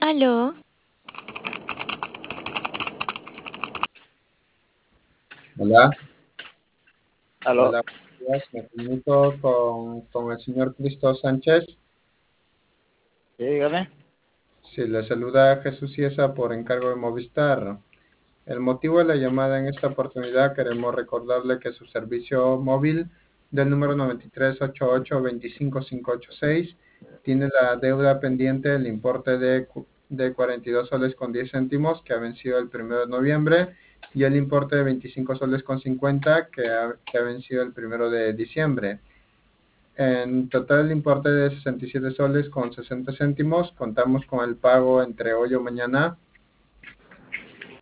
Aló, Hola, Aló, hola, buenos días. Me comunico con el señor Cristo Sánchez. sí, dígame. Si le saluda Jesús Ciesa por encargo de Movistar. El motivo de la llamada en esta oportunidad, queremos recordarle que su servicio móvil del número 9388-25586 tiene la deuda pendiente del importe de 42 soles con 10 céntimos que ha vencido el 1 de noviembre y el importe de 25 soles con 50 que ha vencido el 1 de diciembre. En total el importe de 67 soles con 60 céntimos. Contamos con el pago entre hoy o mañana